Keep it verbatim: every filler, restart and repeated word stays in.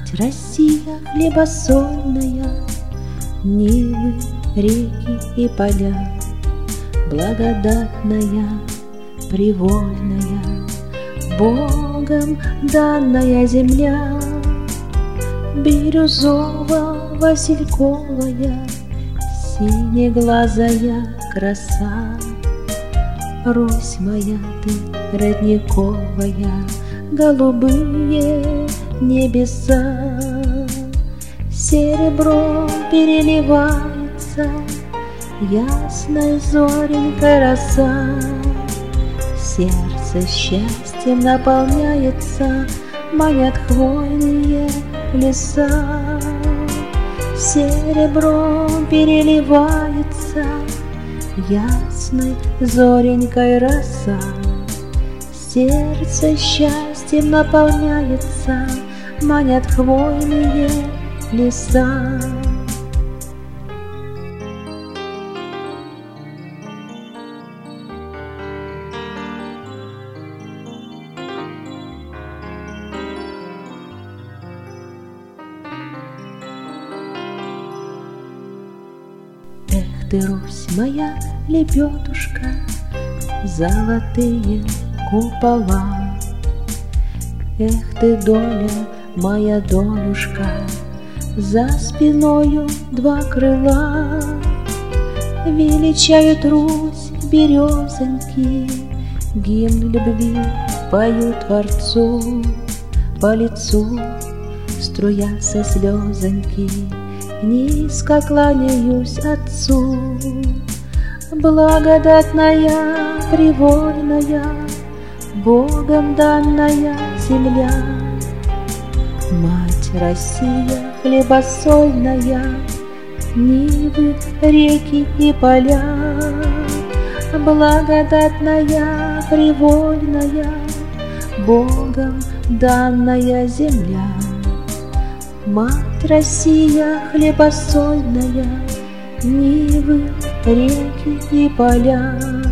Россия хлебосольная, Нивы, реки и поля, благодатная, привольная, Богом данная земля, бирюзово-васильковая, синеглазая краса. Русь моя ты родниковая, голубые небеса, серебром переливается ясной зоренькой роса. Сердце счастьем наполняется, манят хвойные леса. Серебром переливается ясной зоренькой роса. Сердце счастьем наполняется, манят хвойные леса. Эх ты, Русь моя, лебедушка, золотые купола. Эх ты, доля моя, долюшка, за спиною два крыла. Величают Русь березоньки, гимн любви поют Творцу. По лицу струятся слезоньки, низко кланяюсь Отцу. Благодатная, привольная, Богом данная земля, Мать Россия хлебосольная, Нивы, реки и поля. Благодатная, привольная, Богом данная земля, Мать Россия хлебосольная, Нивы, реки и поля.